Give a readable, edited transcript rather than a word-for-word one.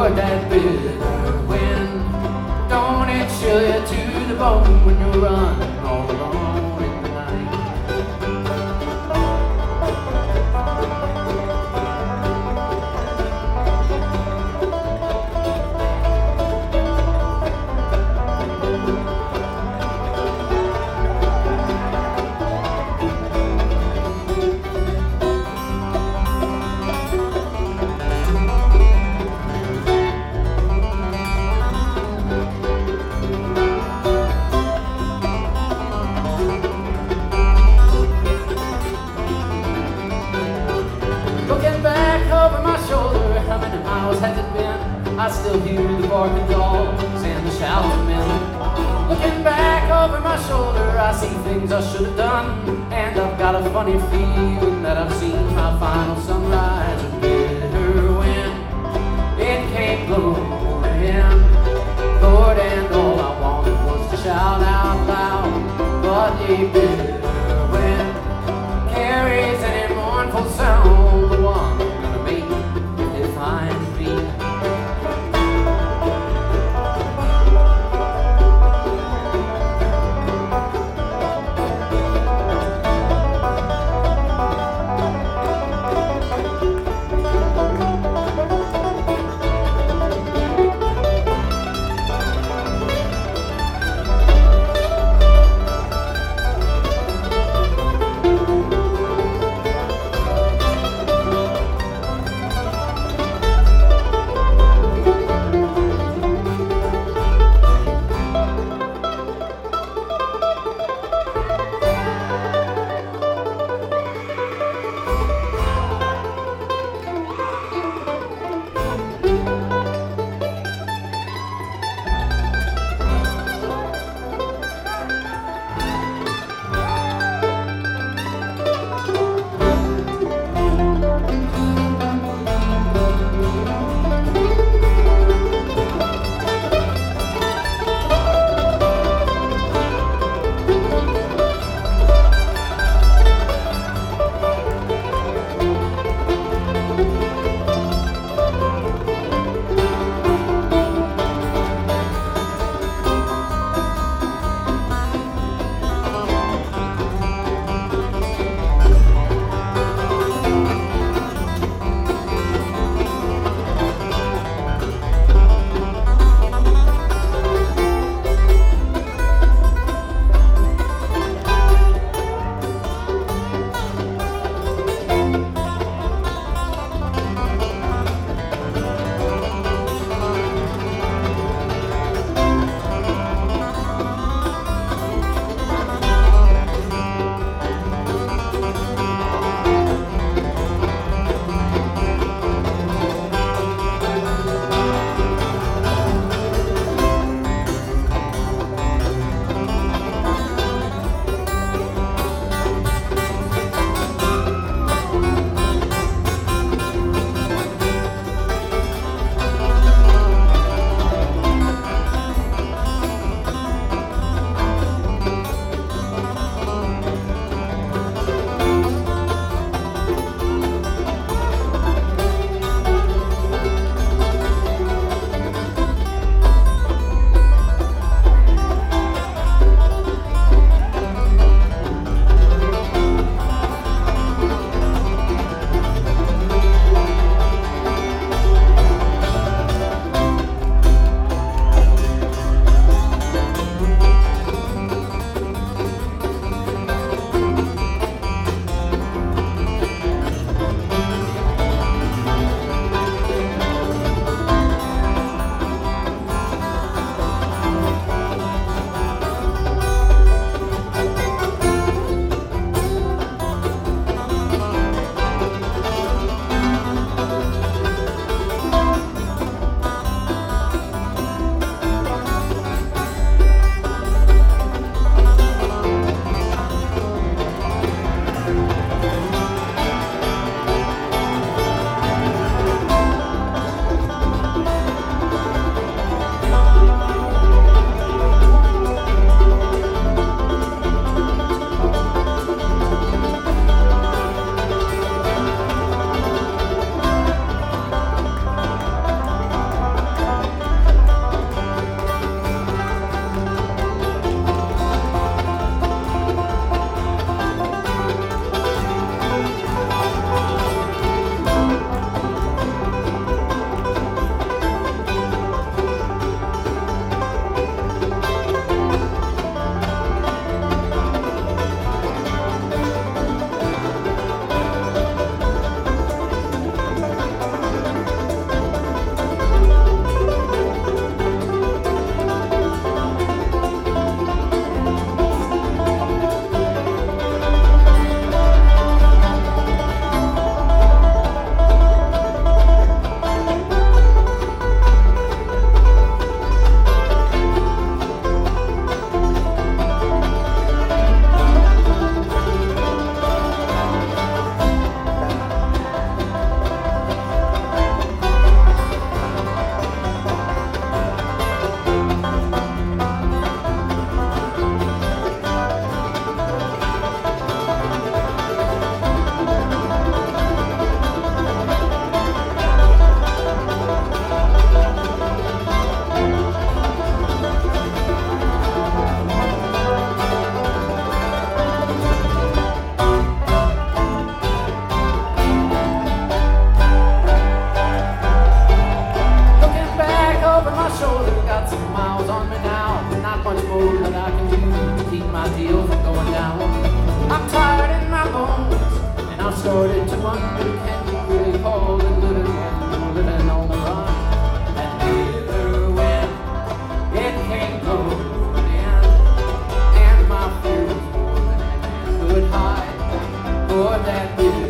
avoid that bitter wind. Don't it chill you to the bone when you're running all alone in the night? Looking back over my shoulder, how many miles has it been? I still hear the barking dogs and the shouting men. Looking back over my shoulder, I see things I should have done, and I've got a funny feeling that I've seen my final sunrise. A bitter wind, it came blowing in, Lord, and all I wanted was to shout out loud. But a bitter wind carries any mournful sound, the one gonna make if they find me. started to wonder, can you really call it living when you're living on the run? And neither when it came close to an end, and my fear was more than I could hide, more than